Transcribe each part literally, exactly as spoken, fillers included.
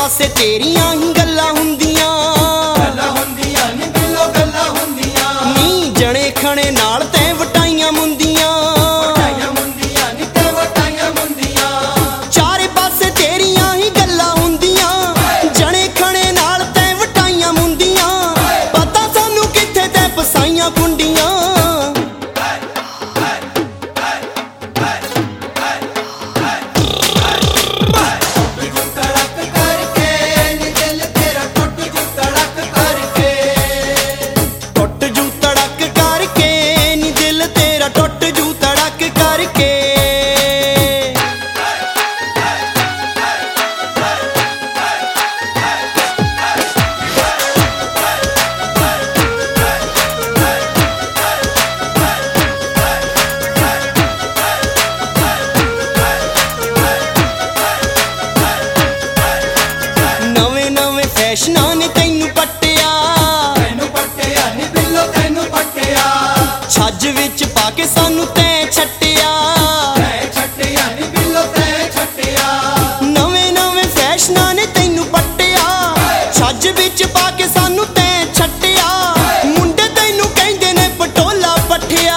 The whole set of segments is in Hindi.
पासे तेरियां ही गल्लां हुंदियां गल्लां हुंदियां नी बिल्लो गल्लां हुंदियां नी जणे खणे नाल तैं वटाइयां मुंदियां वटाइयां मुंदियां नी ते वटाइयां मुंदियां चारे पासे तेरियां ही गल्लां हुंदियां जणे खणे नाल तैं वटाइयां मुंदियां पता सानू किथे तैं फसाइयां कुंडियां फैशनां ने तैनू पट्टिया तैनू पट्टिया नी बिल्लो तैनू पट्टिया छज विच पाके सानू तैं छट्टिया तैं छट्टिया नी बिल्लो तैं छट्टिया नवे नवे फैशनां ने तैनू पट्टिया छज विच पाके सानू तैं छट्टिया मुंडे तैनू कहंदे ने पटोला पट्ठिया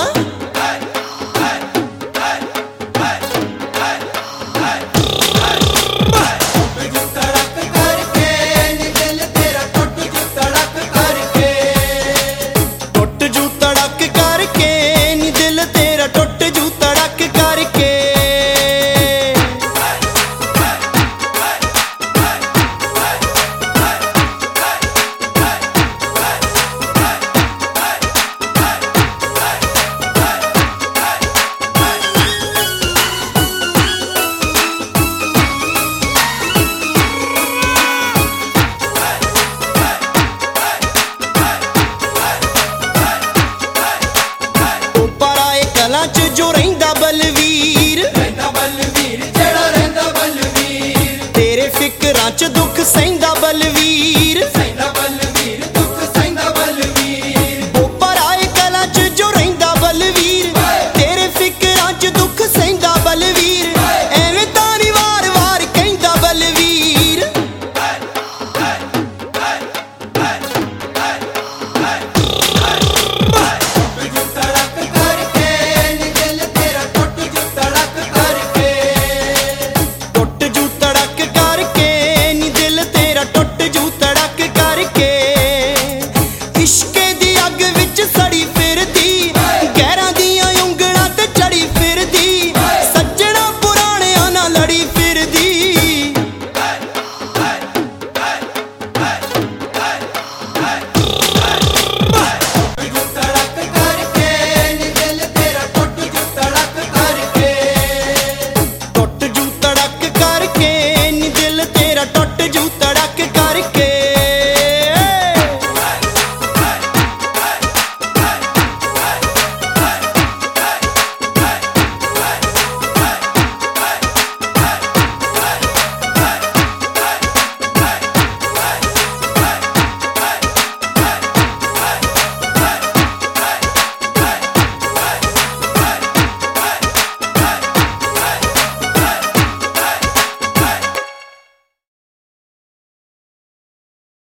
जो रहिंदा बलवीर रहिंदा बलवीर जेड़ा रहिंदा बलवीर तेरे फिकरां च दुख सहिंदा बलवीर।